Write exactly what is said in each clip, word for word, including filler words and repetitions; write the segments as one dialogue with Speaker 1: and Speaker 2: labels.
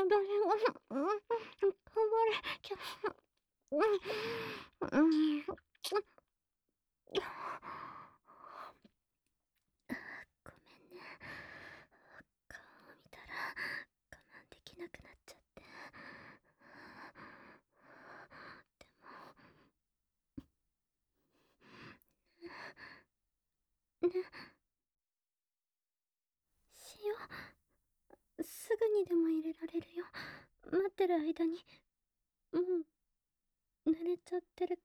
Speaker 1: 私が、うん、頑張れ、きゃ、うん、うん。ごめんね。顔を見たら我慢できなくなっちゃって。でもね、塩すぐにでも入れられるよ。待ってる間にもう濡れちゃってる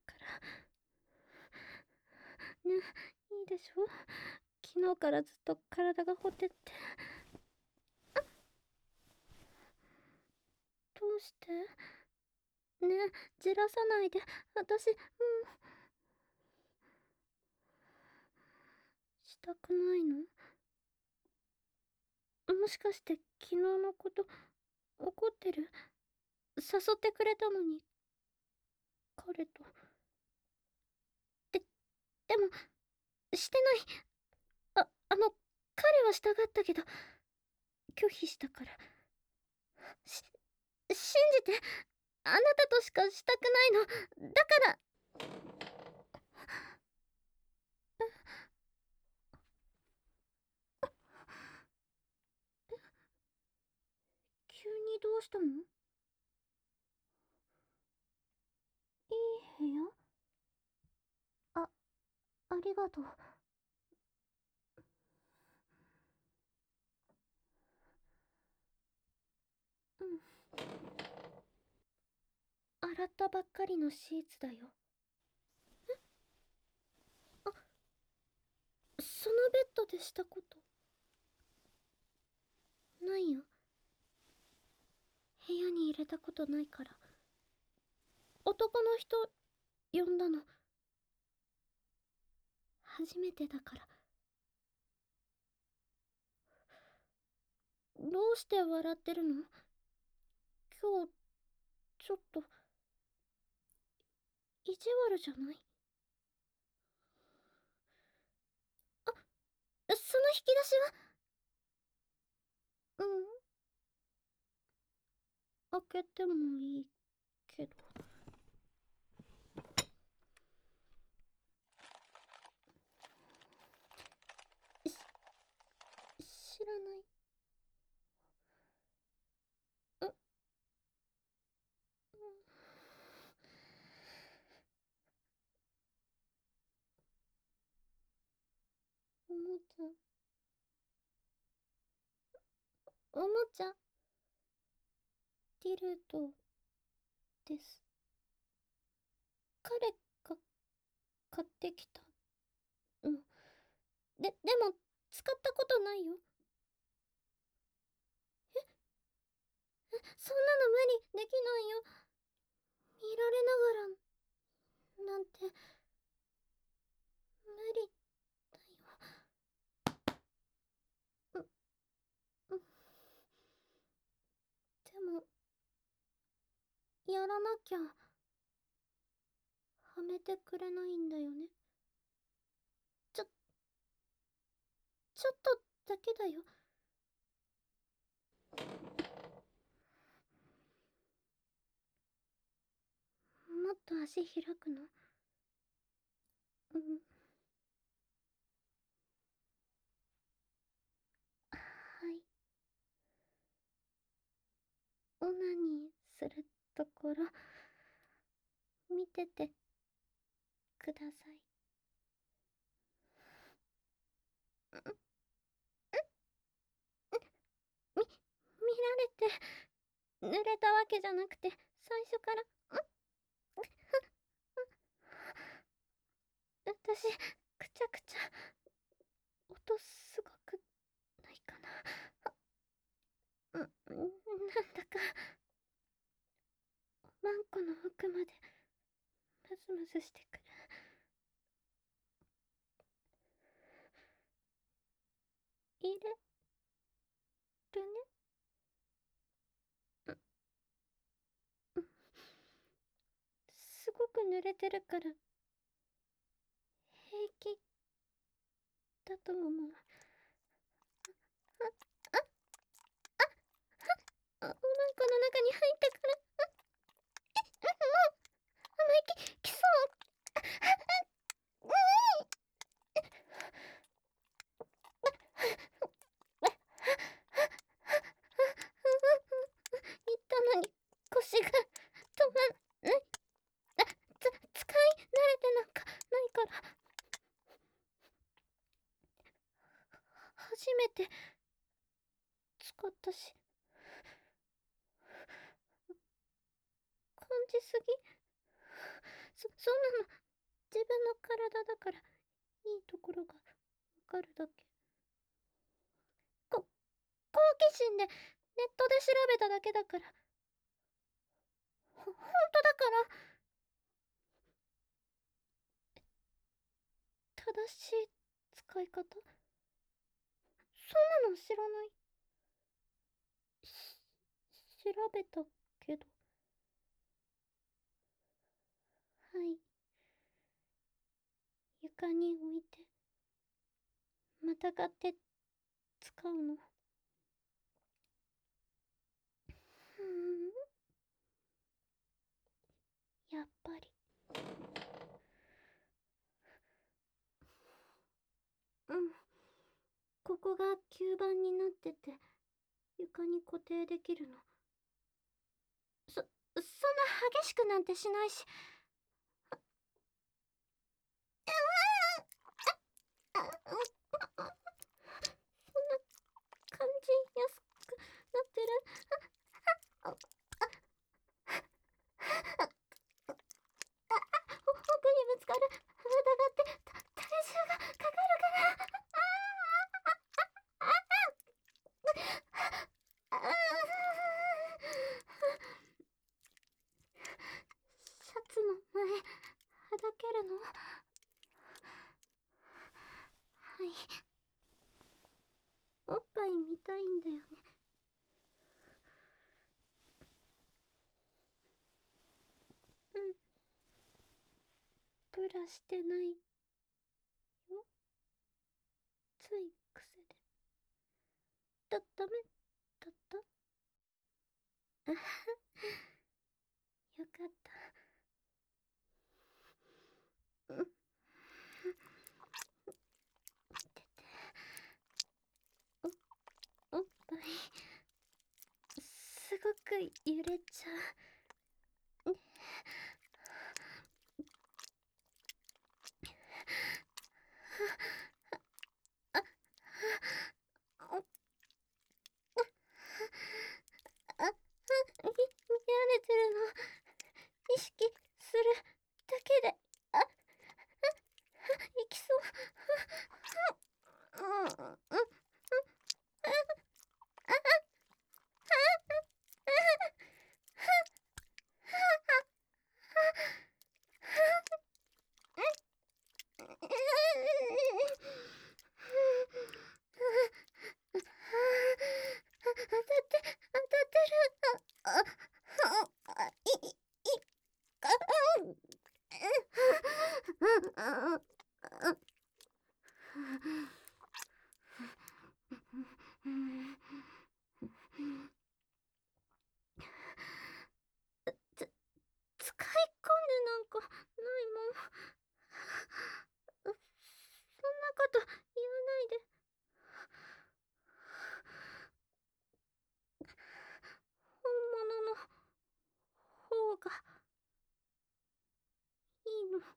Speaker 1: からね。いいでしょ。昨日からずっと体がほてって。どうしてね、じらさないで。私、うん、したくないの？もしかして昨日のこと怒ってる？誘ってくれたのに彼と。ででもしてない。ああの彼はしたがったけど拒否したから。し信じて、あなたとしかしたくないの。だから。急にどうしたの？いい部屋？あ、ありがとう。うん。洗ったばっかりのシーツだよ。え？あ、そのベッドでしたことないよ。部屋に入れたことないから。男の人呼んだの初めてだから。どうして笑ってるの？今日ちょっと意地悪じゃない？あ、その引き出しは？うん、開けてもいいけど。し知らない。う、うん、おもちゃおもちゃティルドです。彼が買ってきたの。で、でも使ったことないよ。え、え、そんなの無理できないよ。見られながらなんて無理だよ。う、うん。でもやらなきゃはめてくれないんだよね。ちょちょっとだけだよ。もっと足開くの？うん。はい。オナニーするところ見ててください。み、見られて濡れたわけじゃなくて、最初から。私、くちゃくちゃ音すごくないかな。うん、なんだかマンコの奥までムズムズしてくる。入れるね。うん、すごく濡れてるから平気だと思う。あ、あ、あ、あ、お腹のかったし、感じすぎ。そ、そんなの自分の体だからいいところがわかるだけ。こ、好奇心でネットで調べただけだから。ほ、ほんとだから。正しい使い方、そんなの知らない。し、調べたけど。はい。床に置いて、またがって使うの。ふーん。やっぱり。うん。ここが吸盤になってて、床に固定できるの。そ、そんな激しくなんてしないし。そんな感じやすくなってる。あ、あ、奥にぶつかる。疑って体重がかかるから。シャツの前はだけるの。はい。おっぱい見たいんだよね。うん。ブラしてないよ。つい癖で。だ、ダメだった？あはは。よかった。うん。見てて。お、おっぱい。すごく揺れちゃう。ね。あ、あ、あ、あ、あ、み、見られてるの。意識するだけで、あ、あ、いきそう。うん、うん、うん、うん、当たって、当たってる。あ、あ、あ、い、い、あ、うん、つ、使い込んでなんかないもん。そんなこと言わないで。本物の方がいいの。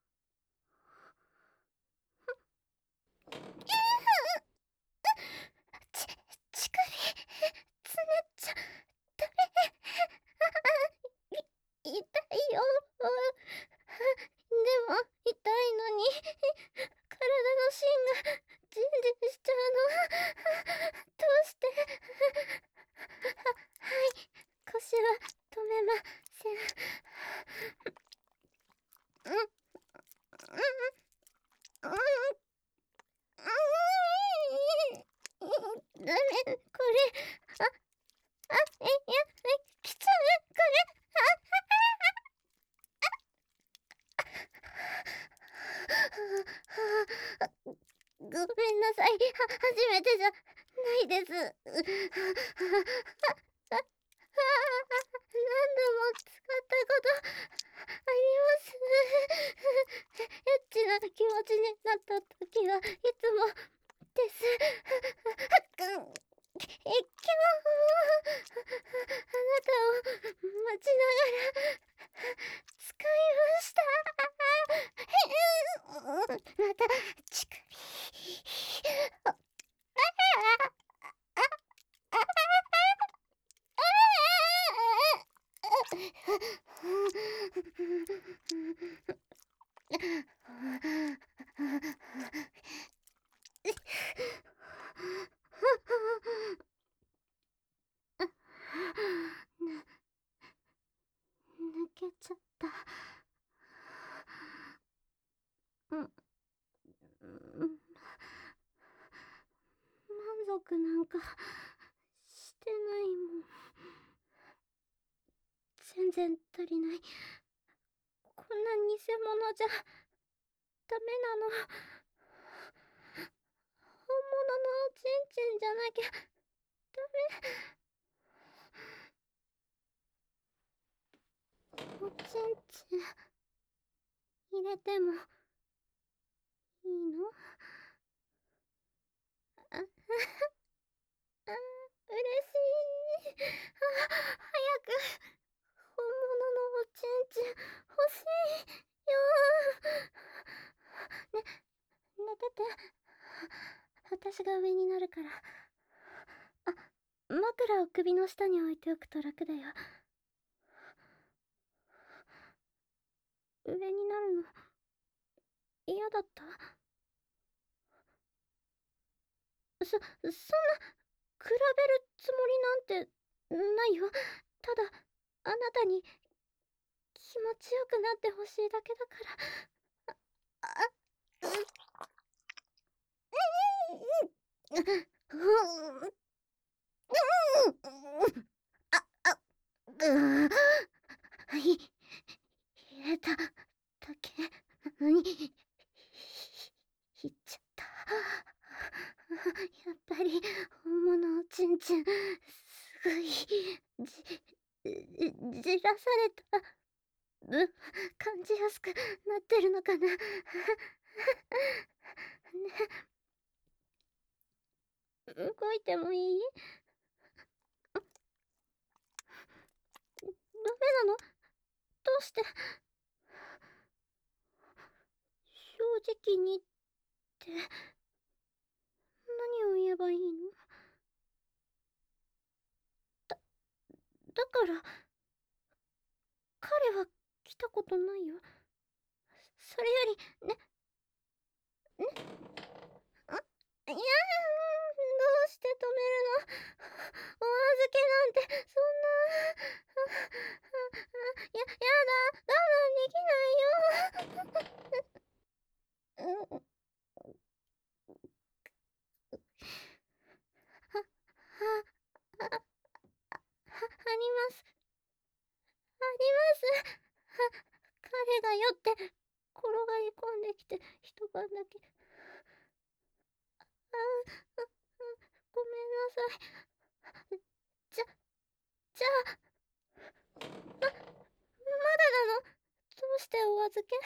Speaker 1: ち、ちくり、つねっちゃダメ。い、痛いよ。でも、痛いのに、体の芯が、ジンジンしちゃうの。どうして。は、はい。腰は止めません。うん、うん、うん、うん、ダメ、これ、あ、あ、え、いや、来ちゃう、これ、あ、ごめんなさい。は、初めてじゃないです。あ、あ、あ、何度も使ったことあります。エッチな気持ちになった時はいつもです。え、今日もあなたを待ちながら使いました。また、ちくり。あ、あ、あ、 抜けちゃった。うん、満足なんかしてないもん。全然足りない。こんな偽物じゃダメなの。本物のおちんちんじゃなきゃダメ。おちんちん入れてもいいの？あ、あ、嬉しい。あ、早く本物のおちんちん欲しいよ。ね、寝てて。私が上になるから。あ、枕を首の下に置いておくと楽だよ。上になるの嫌だった？そ、そんな、比べるつもりなんてないよ。ただ、あなたに気持ちよくなってほしいだけだから。あ、あ、う、うん、うん、うん、あ、あ、う、はい、入れただけなのに、いっちゃった。やっぱり、本物おちんちん、すごい、じ、じらされた分、感じやすくなってるのかな。ね、動いてもいい？ダメなの？どうして？正直にって何を言えばいいの？だ、だから彼は来たことないよ。それよりね、ね、あ、いや、どうして止めるの？お預けなんてそんな、や、やだ、我慢できないよ。うん、は、は、あ、あ、あります。あります。は、彼が酔って転がり込んできて一晩だけ。あ、あ、あ、ごめんなさい。じゃ、じゃあ、ま、まだなの？どうしてお預け？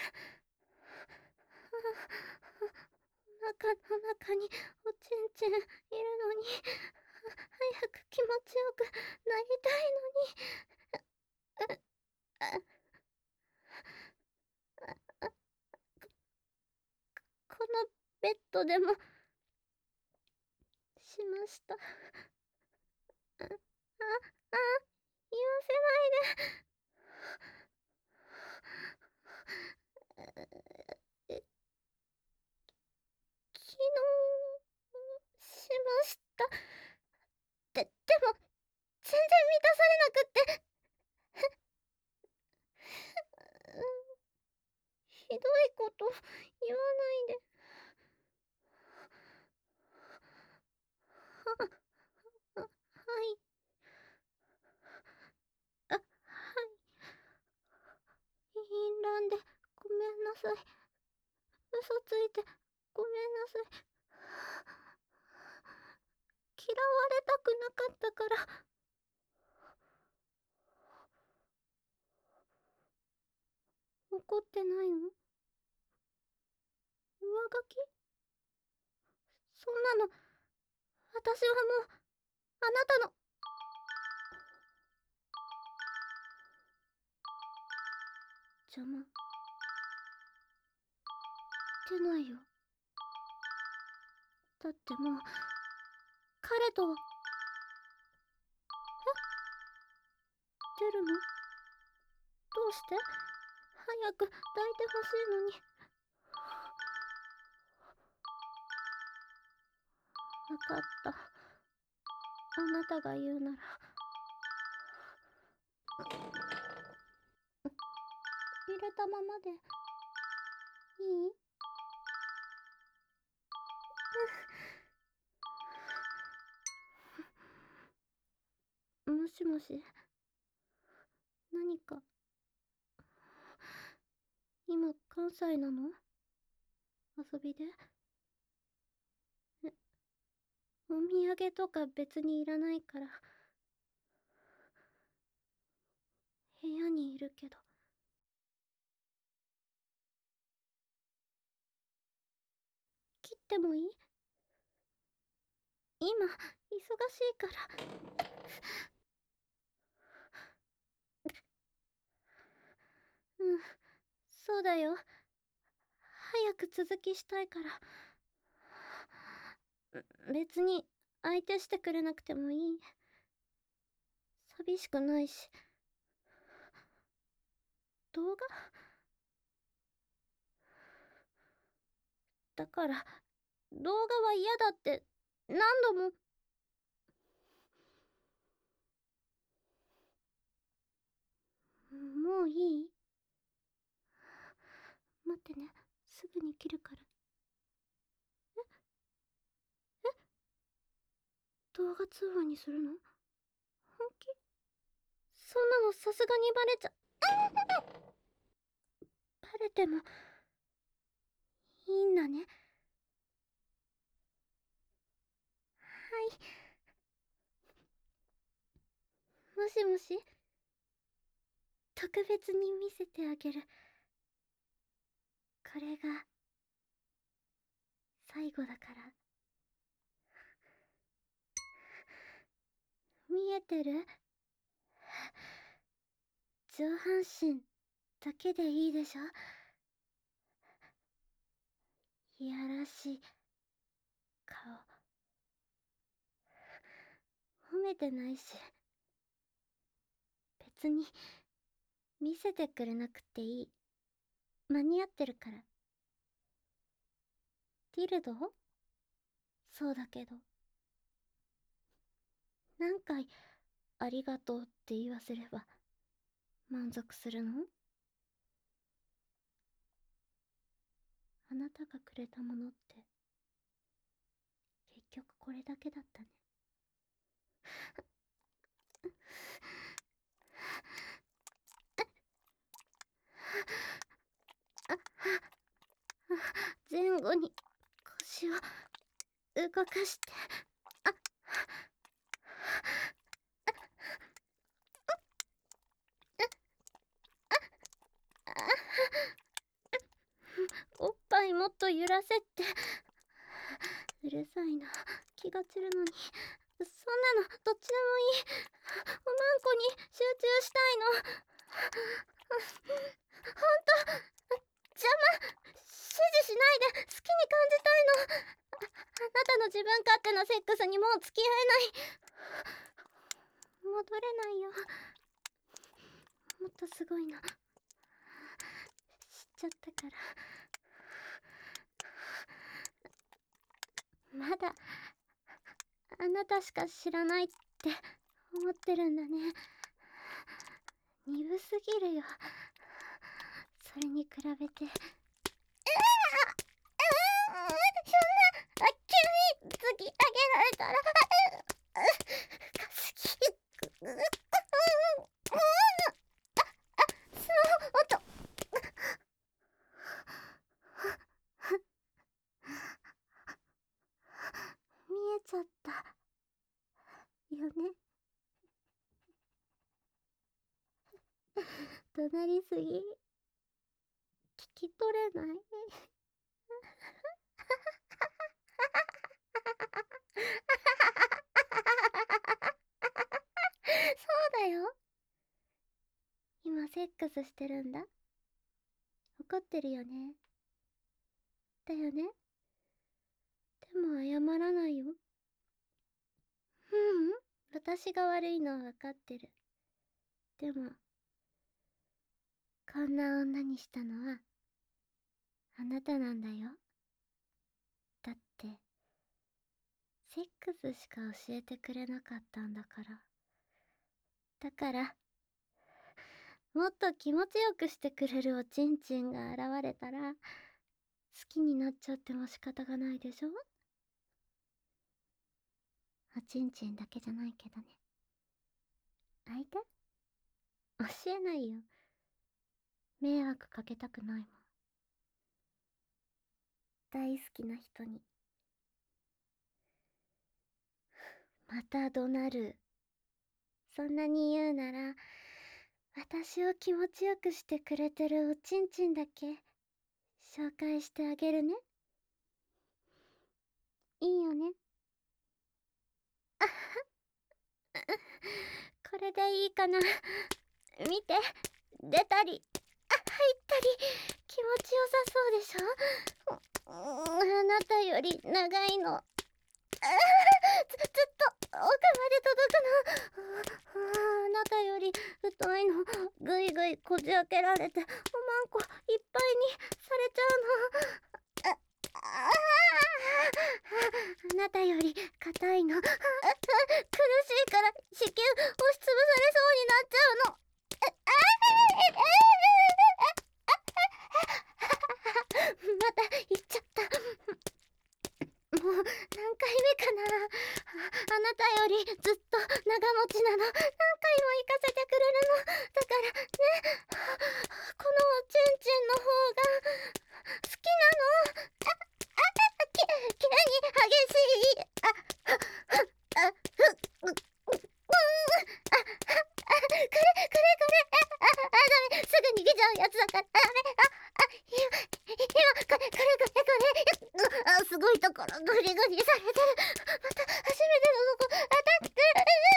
Speaker 1: お腹の中におちんちんいるのに、早く気持ちよくなりたいのに。あ、あ、あ、このベッドでもしました。あ、あ、あ、言わせないで。え、昨日しました。で、でも全然満たされなくって。ひどいこと言わないで。は、は、はい。あ、はい。淫乱でごめんなさい。嘘ついてごめんなさい。嫌われたくなかったから。怒ってないの？上書き？そんなの、私はもう、あなたの。邪魔。出ないよ。だってもう、彼とは。え？出るの？ して早く抱いてほしいのに。わかった。あなたが言うなら。入れたままでいい？もしもし、何か今関西なの？遊びで？え、お土産とか別にいらないから部屋にいるけど。切ってもいい？今忙しいから。うん、そうだよ。早く続きしたいから。別に相手してくれなくてもいい。寂しくないし。動画？だから動画は嫌だって何度も。もういい？待ってね、すぐに切るから。ええ動画通話にするの？本気？そんなのさすがにバレちゃバレてもいいんだね。はい。もしもし、特別に見せてあげる。これが最後だから。見えてる？上半身だけでいいでしょ？いやらしい顔。褒めてないし。別に見せてくれなくていい。間に合ってるから。ティルド？そうだけど。何回ありがとうって言わせれば満足するの？あなたがくれたものって結局これだけだったね。前後に腰を動かして。あっおっぱいもっと揺らせって。うるさいな、気が散るのに。そんなのどっちでもいい。おまんこに集中したいの。ほんと邪魔。指示しないで好きに感じたいの。あ、あなたの自分勝手なセックスにもう付き合えない。戻れないよ。もっとすごいの知っちゃったから。まだあなたしか知らないって思ってるんだね。鈍すぎるよ。それに比べて。うわー、そんな急に突き上げられたらかすき。そうおっと。見えちゃったよね。怒鳴りすぎ、聞き取れない。そうだよ。今セックスしてるんだ。怒ってるよね。だよね。でも謝らないよ。ううん、私が悪いのは分かってる。でもこんな女にしたのはあなたなんだよ。だってセックスしか教えてくれなかったんだから。だからもっと気持ちよくしてくれるおちんちんが現れたら好きになっちゃっても仕方がないでしょ。おちんちんだけじゃないけどね。相手教えないよ。迷惑かけたくないもん。大好きな人に。また怒鳴る。そんなに言うなら私を気持ちよくしてくれてるおちんちんだけ紹介してあげるね。いいよね。あはこれでいいかな。見て、出たりあ入ったり気持ちよさそうでしょ。あなたより長いの。あずずっと奥まで届くの。あなたより太いの。ぐいぐいこじ開けられておまんこいっぱいにされちゃうの。あああなたより硬いの。あ苦しいから子宮押しつぶされそうになっちゃうの。あまた言っちゃった。もう何回目かな。あなたよりずっと長持ちなの。何回も行かせてくれるの。だからね、このおちんちんの方が好きなの。ああき急に激しい。ああふっううああこれこれこれあああダメすぐ逃げちゃうやつだから。ダメああ今今これこれこれこれあすごいところグリグリされてる。また初めてのとこ当たって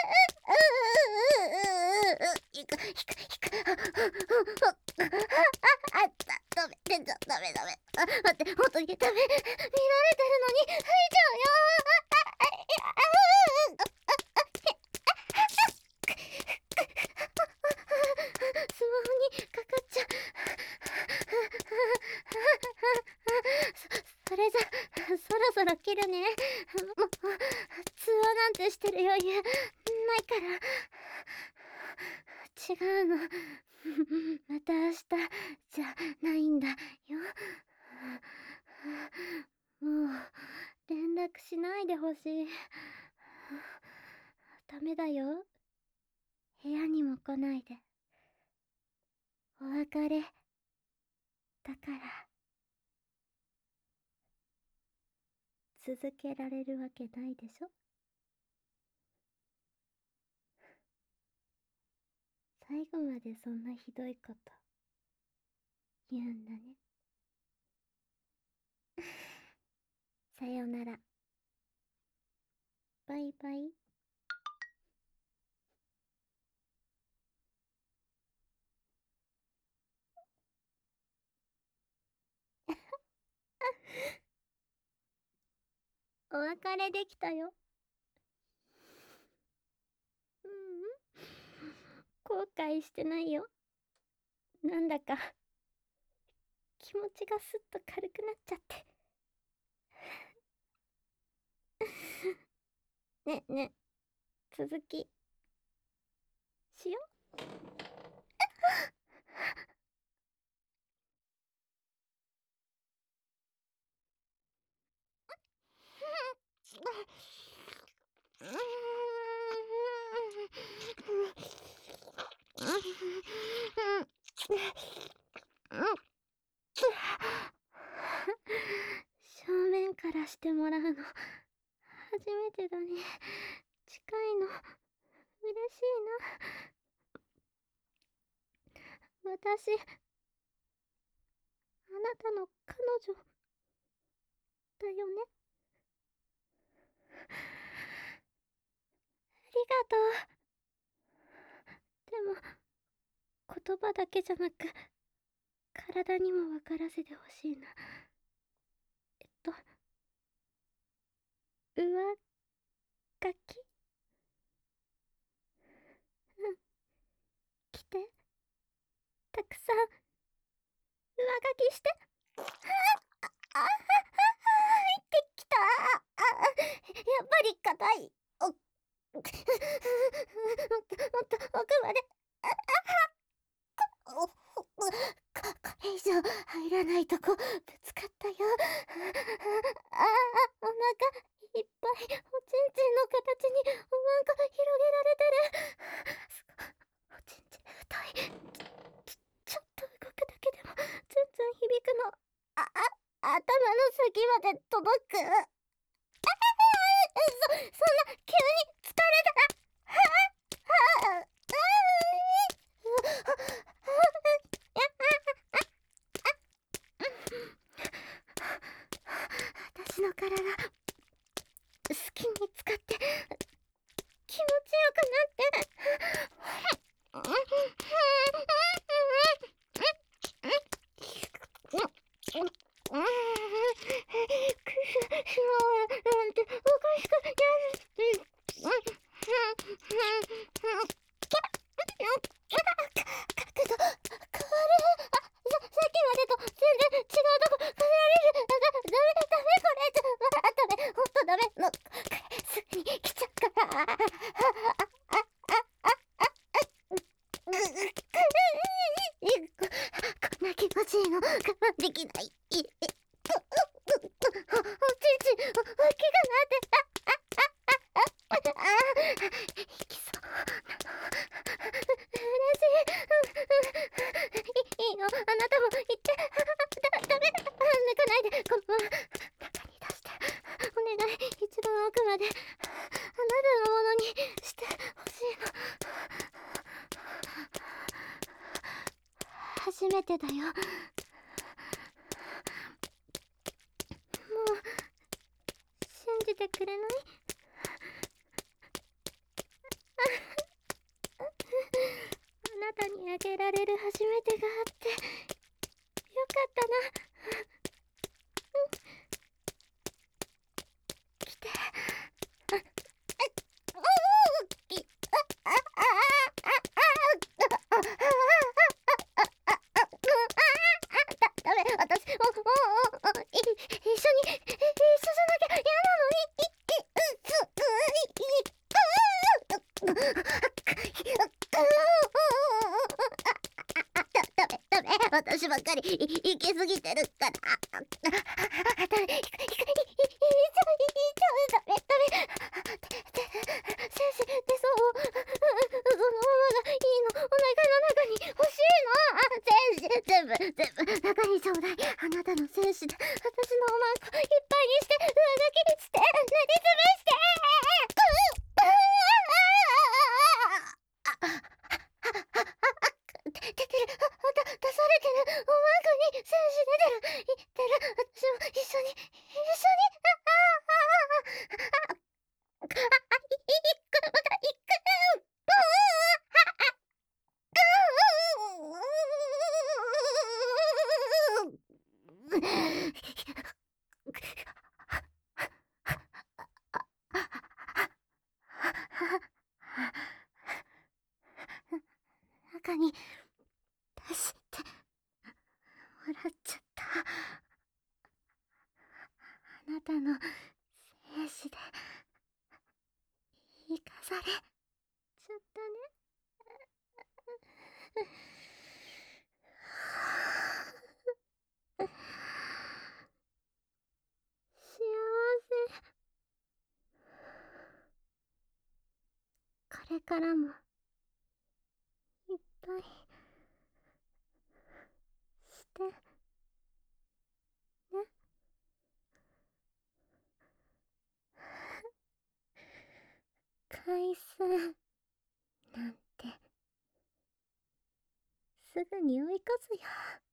Speaker 1: いくいくいくああったダメ全然ダメダメあ待って本当にダメ見られてるのに吐いちゃうよ。スマホにかかっちゃう。そそれじゃそろそろ切るね。もう通話なんてしてる余裕ないから違うの。また明日じゃないんだよ。もう連絡しないでほしい。ダメだよ。部屋にも来ないで。お別れだから続けられるわけないでしょ。最後までそんなひどいこと言うんだね。さよなら。バイバイ。お別れできたよ。ううん後悔してないよ。なんだか気持ちがすっと軽くなっちゃってねえねえ続きしよう。正面からしてもらうの初めてだね。近いの嬉しいな。私あなたの彼女だよね。ありがとう。でも言葉だけじゃなく体にも分からせてほしいな。えっと上書きうん来てたくさんきして。ああ、入ってきた。あ、やっぱり硬い。おもっと、もっと奥まで。おここれ以上入らないとこぶつかったよ。ああ、お腹いっぱい。おちんちんの形におまんこ広げられてる。すごい。おちんちん太い。ちょっと動くだけでもツンツン響くの。あ、あ、頭の先まで届く。あそ、そんな急に疲れたら。はあ、はあ、私の体好きに使って気持ちよくなって。なんておかしくやる。角度変わる。あ、さ、さっきまでと全然違うとこ離れる。だ、ダメ、ダメこれ。ちょ、あ、ダメ、ほんとダメ。の、すぐに来ちゃうから。あ、あ、あ、あ、あ、こんな気持ちいいの我慢できない。い、い、お、お、お、おちんちん、大きくなって、あ、あ、あ、あ、あ、いきそうなの。嬉しい。いいよ、あなたも言って。だ、ダメだ。抜かないで。このまま中に出して。お願い、一番奥まで。あなたのものにしてほしいの。初めてだよ。もう信じてくれない？あなたにあげられる初めてがあってよかったな。来て。あ、あ、おお、い、あ、あ、あ、あ、あ、あ、だ、ダメ、私、お、お、お、お、い、一緒に、一緒じゃなきゃ嫌なのに、い、い、う、つ、う、い、い、う、う、ダメ、ダメ、私ばっかり、い、行き過ぎてるから。あ、ダメ、い、い、い、い、い、い、い、い、い、い、ダメ、ダメ。精子出そう。そのままがいいの。お腹の中に欲しいの。あ、精子、全部、全部、中にちょうだい。あなたの精子で、私のおまんこいっぱいにして、上書きして、塗りつぶして。出てる。あ、だ、出されてる。おまんこに精子出てる。いってる。私も一緒に、一緒に。あ、あ、あ、あ、あ、あ、あ、い、い、く、また、いく。中に出してもらっちゃった。あなたの精子で生かされちゃったね。幸せ。これからもいっぱいしてね。回数なんてすぐに追い越すよ。